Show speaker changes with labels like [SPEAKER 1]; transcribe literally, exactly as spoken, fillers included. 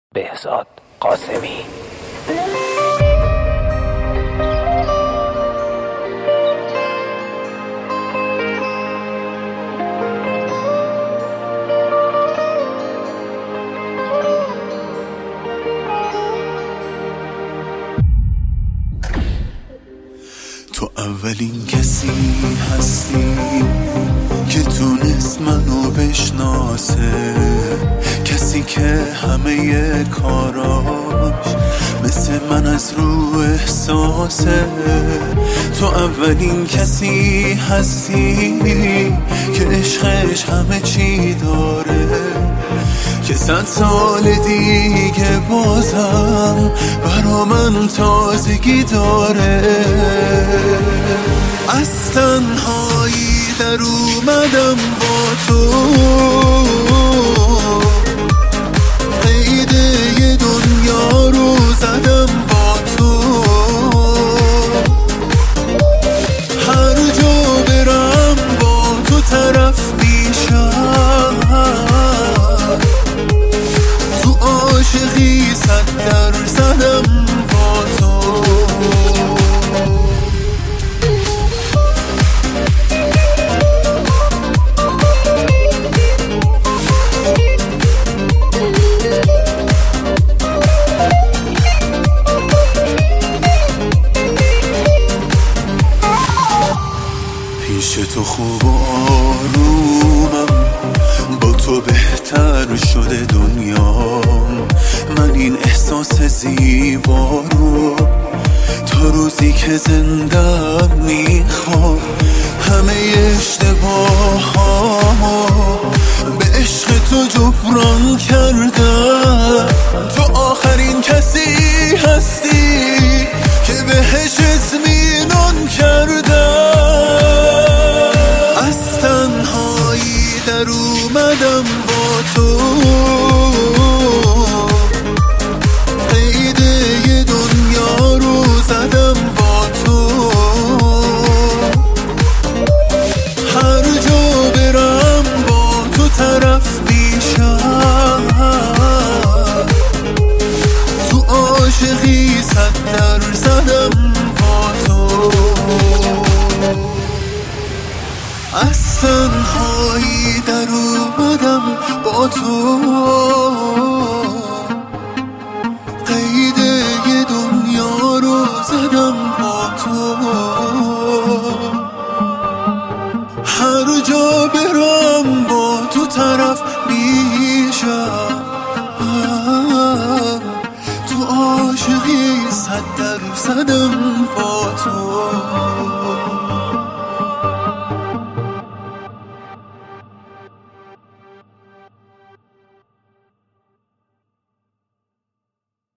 [SPEAKER 1] بهزاد قاسمی.
[SPEAKER 2] تو اولین کسی هستی که تونست منو بشناسه، کسی که همه کاراش مثل من از رو احساسه. تو اولین کسی هستی که عشقش همه چی داره، که صد سال دیگه بازم برا من تازگی داره. از تنهایی در اومدم با تو، قید یه دنیا رو زدم با تو. هر جا برم با تو طرف میشم، تو عاشقی صد درصدم با تو. پیش تو خوب و آرومم، با تو بهتر شده دنیام. من این احساس زیبا رو تا روزی که زنده میخوام، همه اشتباهامو به عشق تو جبران کردم. تو آخرین کسی هستی که بهش اطمینان کردم. از تنهایی در اومدم با تو، قید یه دنیا رو زدم با تو. هر جا برم با تو طرف میشم، تو عاشقی صد درصدم با تو. از تنهایی در اومدم با تو، قید یه دنیا رو زدم با تو. هر جا برم با تو طرف میشم، تو عاشقی صد درصدم با تو.